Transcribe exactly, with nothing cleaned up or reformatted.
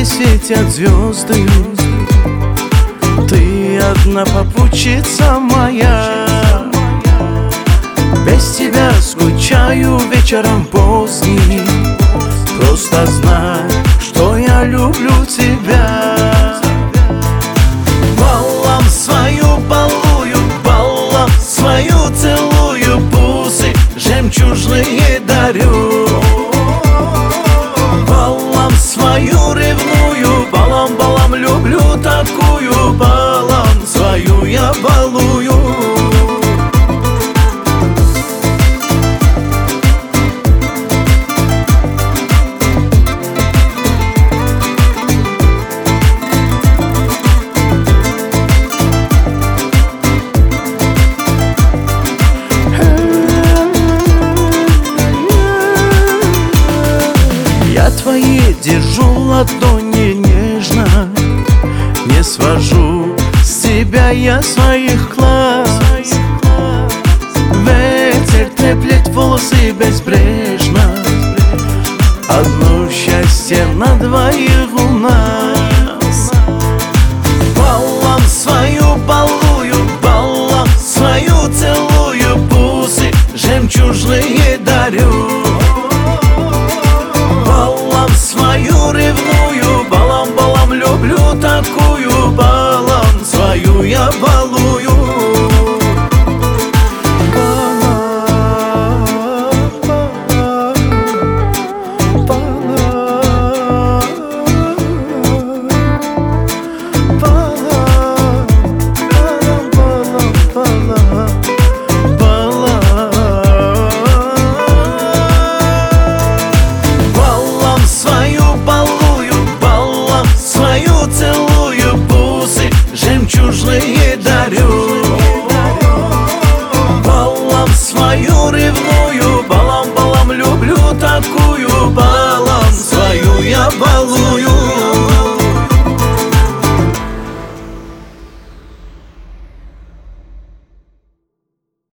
небе светят звезды. Ты одна попутчица моя. Без тебя скучаю вечером поздним. Просто знай, что я люблю тебя. Баллам свою балую, баллам свою целую, бусы жемчужные дарю. Баллам свою ревную, балам, балам люблю такую, балам свою я балую. Я твои держу ладони нежно, не свожу с тебя я своих глаз. Ветер треплет волосы безбрежно. Одно счастье на двоих у нас. Баллам свою балую, баллам свою целую, бусы жемчужные дарю. Баллам свою ревную, балам, балам люблю такую, балам